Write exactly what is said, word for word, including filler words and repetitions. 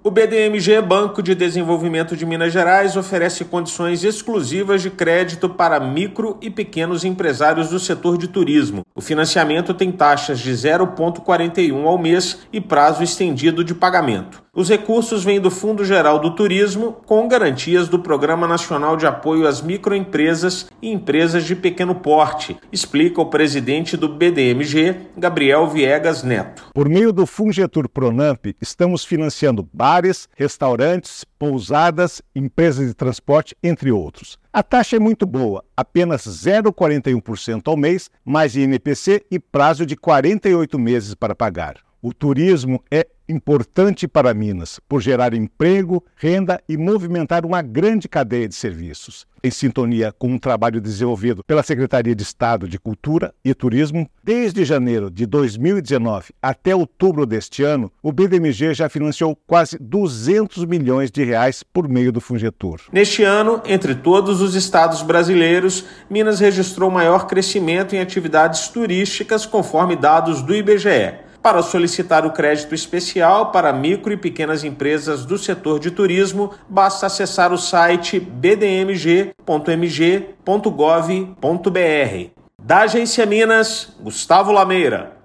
O B D M G, Banco de Desenvolvimento de Minas Gerais, oferece condições exclusivas de crédito para micro e pequenos empresários do setor de turismo. O financiamento tem taxas de zero vírgula quarenta e um ao mês e prazo estendido de pagamento. Os recursos vêm do Fundo Geral do Turismo, com garantias do Programa Nacional de Apoio às Microempresas e Empresas de Pequeno Porte, explica o presidente do B D M G, Gabriel Viegas Neto. Por meio do Fungetur Pronamp, estamos financiando bares, restaurantes, pousadas, empresas de transporte, entre outros. A taxa é muito boa, apenas zero vírgula quarenta e um por cento ao mês, mais I N P C e prazo de quarenta e oito meses para pagar. O turismo é importante para Minas, por gerar emprego, renda e movimentar uma grande cadeia de serviços. Em sintonia com um trabalho desenvolvido pela Secretaria de Estado de Cultura e Turismo, desde janeiro de dois mil e dezenove até outubro deste ano, o B D M G já financiou quase duzentos milhões de reais por meio do Fungetur. Neste ano, entre todos os estados brasileiros, Minas registrou maior crescimento em atividades turísticas, conforme dados do I B G E. Para solicitar o crédito especial para micro e pequenas empresas do setor de turismo, basta acessar o site b d m g ponto m g ponto gov ponto b r. Da Agência Minas, Gustavo Lameira.